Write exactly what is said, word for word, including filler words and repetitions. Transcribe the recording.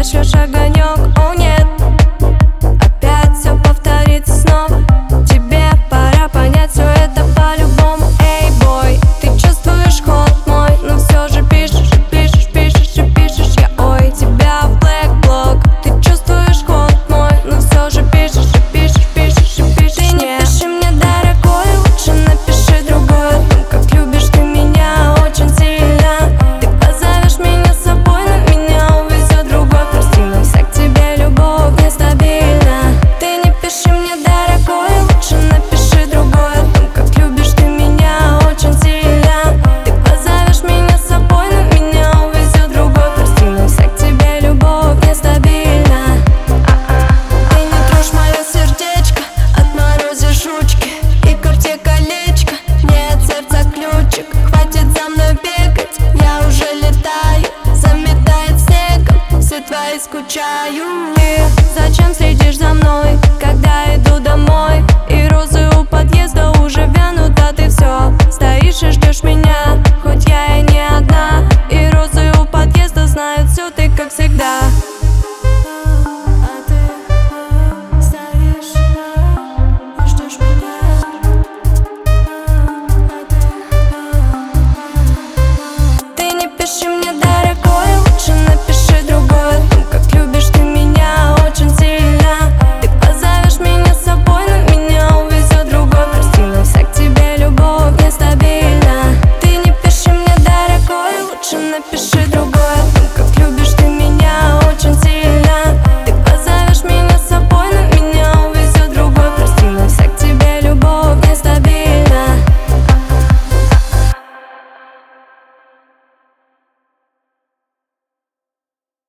пришлешь огонек. О нет, опять все повторится снова. Тебе пора понять, все это по-любому. Эй, бой, ты чувствуешь ход мой, но все же пишешь, пишешь, пишешь и пишешь. Я ой, тебя в блэк блок. Ты чувствуешь ход мой, но все же пишешь, пишешь, пишешь и пишешь. Ты не пиши мне, дорогой, лучше напиши другой о том, как любишь ты меня очень сильно. Ты позовешь меня с собой, но меня увезет другой. Прости, но вся к тебе любовь нестабильна. Ты не пиши мне, дорогой, лучше напиши другой о том, как любишь ты меня очень сильно. Ты позовешь меня с собой, но меня увезет другой. Прости, но вся к тебе любовь нестабильна. Ты не трожь мое сердечко, отморозишь ручки и крути колечко. Нет, сердца ключик, хватит за мной бегать. Я уже летаю, заметает снегом, все твои скучаю. Ты зачем следишь за мной, когда иду домой? И розы у подъезда уже вянут, а ты все стоишь и ждешь меня.